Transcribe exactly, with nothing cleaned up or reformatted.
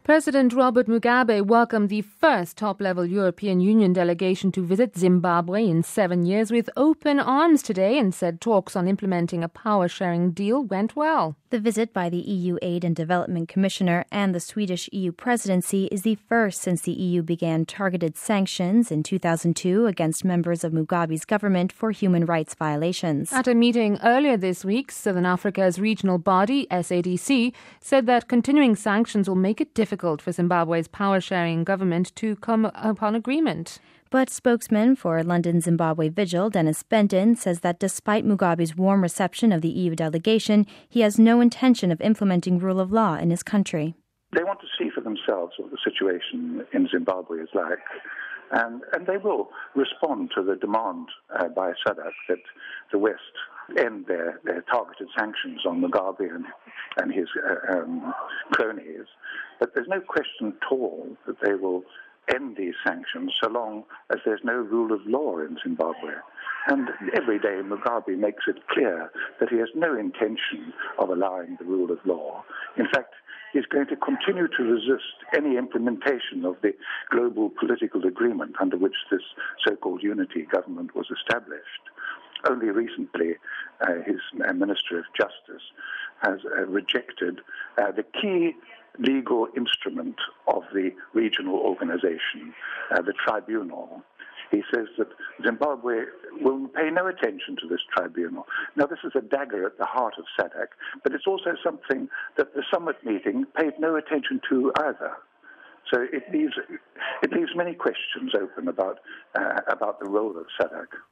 President Robert Mugabe welcomed the first top-level European Union delegation to visit Zimbabwe in seven years with open arms today and said talks on implementing a power-sharing deal went well. The visit by the E U Aid and Development Commissioner and the Swedish E U presidency is the first since the E U began targeted sanctions in two thousand two against members of Mugabe's government for human rights violations. At a meeting earlier this week, Southern Africa's regional body, S A D C, said that continuing sanctions will make it difficult for Zimbabwe's power-sharing government to come upon agreement. But spokesman for London Zimbabwe Vigil, Dennis Benton, says that despite Mugabe's warm reception of the E U delegation, he has no intention of implementing rule of law in his country. They want to see for themselves what the situation in Zimbabwe is like, and, and they will respond to the demand uh, by S A D C that the West end their, their targeted sanctions on Mugabe and, and his uh, um, cronies. But there's no question at all that they will end these sanctions so long as there's no rule of law in Zimbabwe. And every day Mugabe makes it clear that he has no intention of allowing the rule of law. In fact, he's going to continue to resist any implementation of the global political agreement under which this so-called unity government was established. Only recently, uh, his uh, Minister of Justice has uh, rejected uh, the key legal instrument of the regional organization, uh, the tribunal. He says that Zimbabwe will pay no attention to this tribunal. Now, this is a dagger at the heart of S A D C, but it's also something that the summit meeting paid no attention to either. So it leaves, it leaves many questions open about, uh, about the role of S A D C.